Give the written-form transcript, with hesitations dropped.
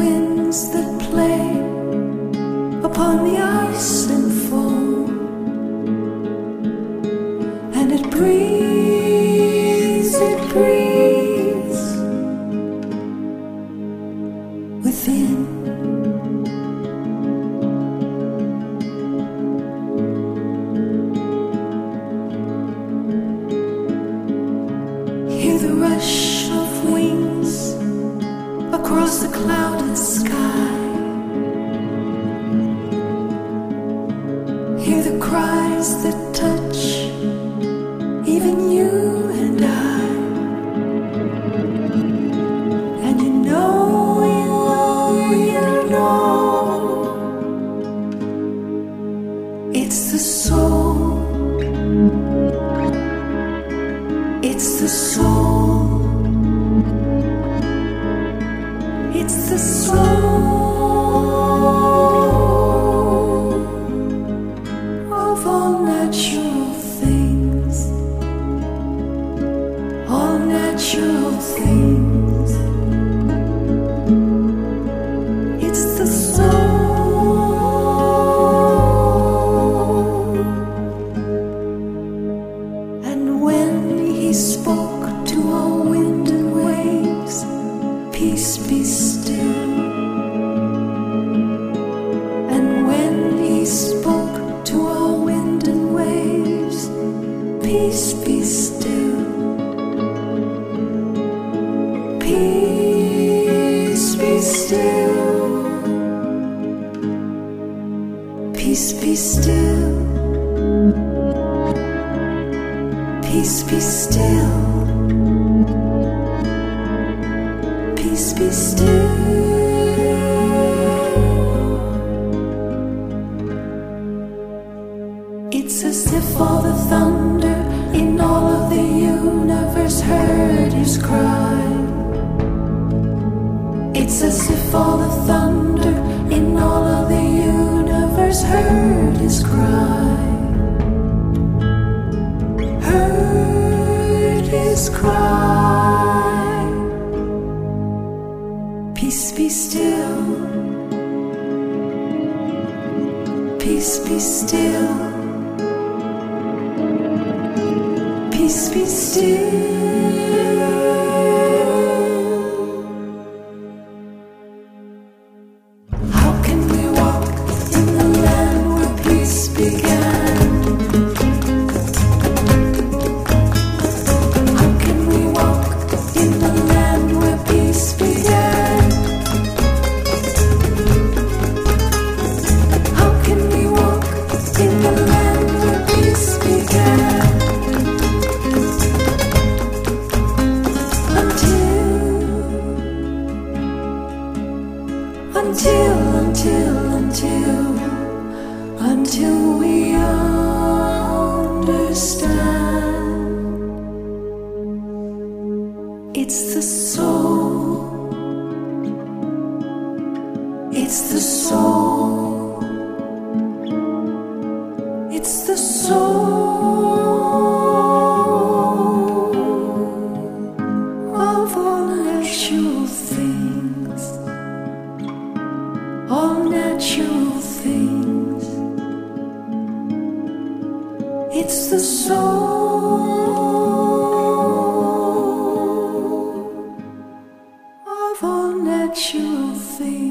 winds that play upon the ice and foam, and it breathes within. Hear the rush of wings across the clouded sky. Hear the cries that touch even you and I. And you know, it's the soul. It's the soul. It's the soul of all natural things. All natural things. It's the soul. And when he spoke to all wind and waves, peace be still. And when he spoke to all wind and waves, peace be still. Peace be still. Peace be still. Peace be still. Peace be still. It's as if all the thunder in all of the universe heard his cry. It's as if all the thunder in all of the universe heard his cry. Heard his cry. Peace be still. Peace be still. Peace be still. How can we walk in the land where peace began? How can we walk in the land where peace began? How can we walk in the land where peace began? Until we understand. It's the soul. It's the soul. It's the soul of all natural things. All natural things. It's the soul of all natural things.